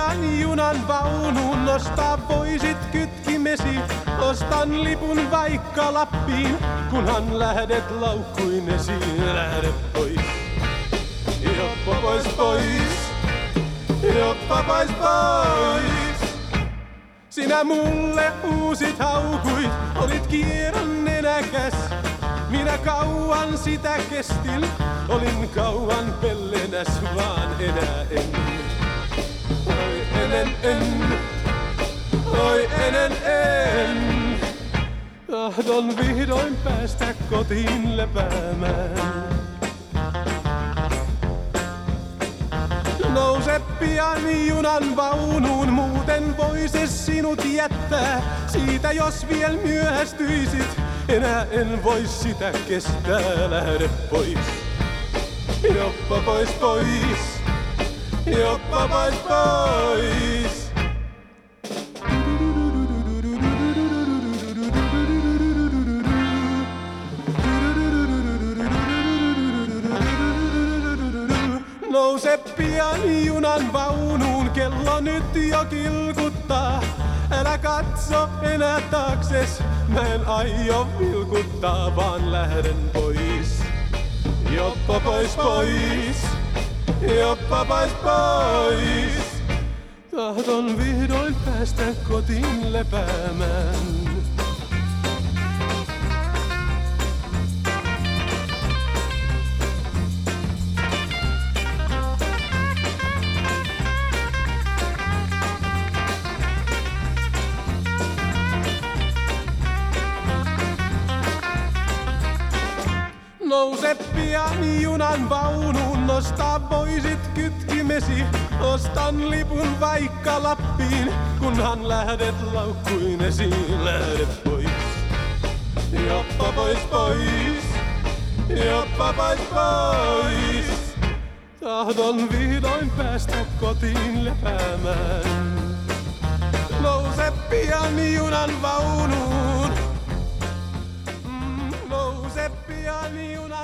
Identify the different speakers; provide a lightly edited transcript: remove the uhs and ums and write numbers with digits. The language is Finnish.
Speaker 1: pian junan vaunuun, nostaa voisit kytkimesi. Ostan lipun vaikka Lappiin, kunhan lähdet laukkuinesiin. Lähde pois, joppa pois pois, joppa pois pois. Sinä mulle uusit haukuit, olit kierron nenäkäs. Minä kauan sitä kestin, olin kauan pellenäs, vaan enää en. Oi en, oi en. Tahdon vihdoin päästä kotiin lepäämään. Nouse pian junan vaunuun, muuten voisi sinut jättää. Siitä jos viel myöhästyisit, enää en vois sitä kestää. Lähde pois, joppa pois pois, joppa pois pois. Nouse pian junan vaunuun, kello nyt jo kilkuttaa. Älä katso enää taakses, mä en aio vilkuttaa, vaan lähden pois. Joppa pois pois, joppa pois pois. Tahdon vihdoin päästä kotiin lepäämään. Nouse pian junan vaunuun, nostaa voisit kytkimesi. Ostan lipun vaikka Lappiin, kunhan lähdet laukkuinesiin. Lähde pois, joppa pois pois, joppa pois pois. Tahdon vihdoin päästä kotiin lepäämään. Nouse pian junan vaunuun. Nouse pian junan